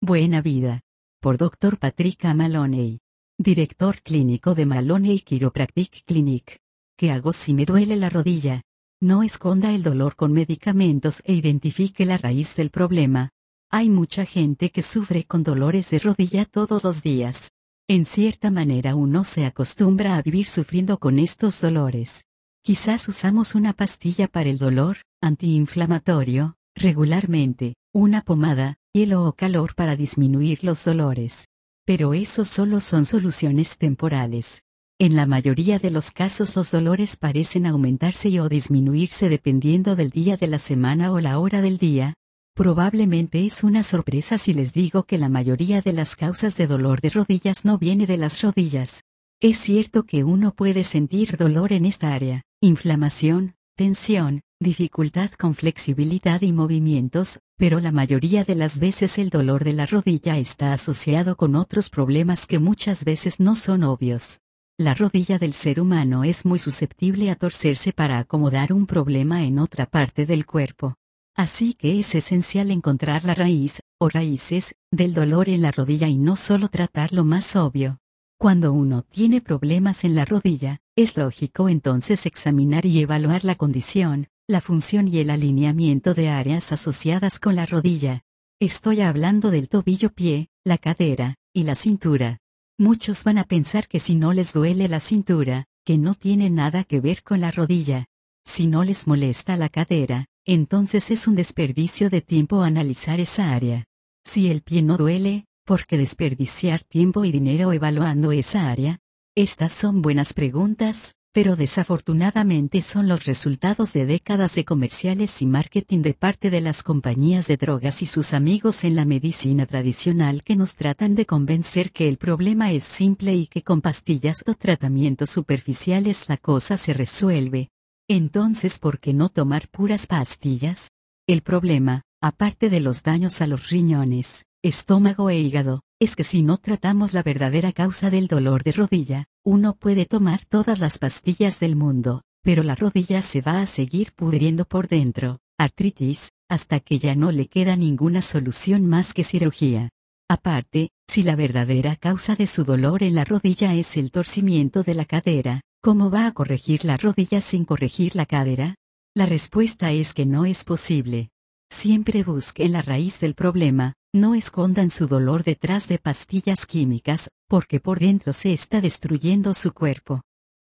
Buena vida. Por Dr. Patrick A. Maloney, director clínico de Maloney Chiropractic Clinic. ¿Qué hago si me duele la rodilla? No esconda el dolor con medicamentos e identifique la raíz del problema. Hay mucha gente que sufre con dolores de rodilla todos los días. En cierta manera uno se acostumbra a vivir sufriendo con estos dolores. Quizás usamos una pastilla para el dolor, antiinflamatorio, regularmente, una pomada, hielo o calor para disminuir los dolores. Pero eso solo son soluciones temporales. En la mayoría de los casos los dolores parecen aumentarse o disminuirse dependiendo del día de la semana o la hora del día. Probablemente es una sorpresa si les digo que la mayoría de las causas de dolor de rodillas no viene de las rodillas. Es cierto que uno puede sentir dolor en esta área, inflamación, tensión, dificultad con flexibilidad y movimientos, pero la mayoría de las veces el dolor de la rodilla está asociado con otros problemas que muchas veces no son obvios. La rodilla del ser humano es muy susceptible a torcerse para acomodar un problema en otra parte del cuerpo. Así que es esencial encontrar la raíz, o raíces, del dolor en la rodilla y no solo tratar lo más obvio. Cuando uno tiene problemas en la rodilla, es lógico entonces examinar y evaluar la condición, la función y el alineamiento de áreas asociadas con la rodilla. Estoy hablando del tobillo-pie, la cadera, y la cintura. Muchos van a pensar que si no les duele la cintura, que no tiene nada que ver con la rodilla. Si no les molesta la cadera, entonces es un desperdicio de tiempo analizar esa área. Si el pie no duele, ¿por qué desperdiciar tiempo y dinero evaluando esa área? Estas son buenas preguntas, pero desafortunadamente son los resultados de décadas de comerciales y marketing de parte de las compañías de drogas y sus amigos en la medicina tradicional que nos tratan de convencer que el problema es simple y que con pastillas o tratamientos superficiales la cosa se resuelve. Entonces, ¿por qué no tomar puras pastillas? El problema, aparte de los daños a los riñones, estómago e hígado, es que si no tratamos la verdadera causa del dolor de rodilla, uno puede tomar todas las pastillas del mundo, pero la rodilla se va a seguir pudriendo por dentro, artritis, hasta que ya no le queda ninguna solución más que cirugía. Aparte, si la verdadera causa de su dolor en la rodilla es el torcimiento de la cadera, ¿cómo va a corregir la rodilla sin corregir la cadera? La respuesta es que no es posible. Siempre busquen la raíz del problema, no escondan su dolor detrás de pastillas químicas, porque por dentro se está destruyendo su cuerpo.